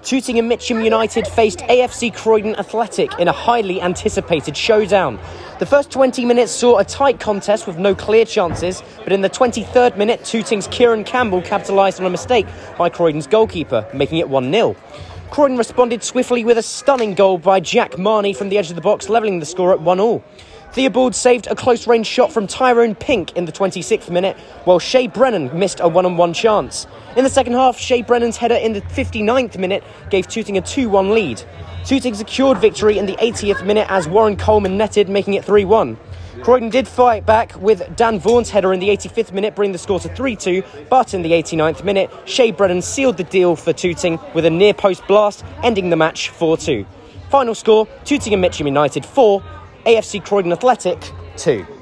Tooting and Mitcham United faced AFC Croydon Athletic in a highly anticipated showdown. The first 20 minutes saw a tight contest with no clear chances, but in the 23rd minute, Tooting's Kieran Campbell capitalised on a mistake by Croydon's goalkeeper, making it 1-0. Croydon responded swiftly with a stunning goal by Jack Marnie from the edge of the box, levelling the score at 1-1. Theobald saved a close-range shot from Tyrone Pink in the 26th minute, while Shay Brennan missed a one-on-one chance. In the second half, Shay Brennan's header in the 59th minute gave Tooting a 2-1 lead. Tooting secured victory in the 80th minute as Warren Coleman netted, making it 3-1. Croydon did fight back with Dan Vaughan's header in the 85th minute, bringing the score to 3-2, but in the 89th minute, Shay Brennan sealed the deal for Tooting with a near-post blast, ending the match 4-2. Final score, Tooting and Mitcham United 4, AFC Croydon Athletic 2.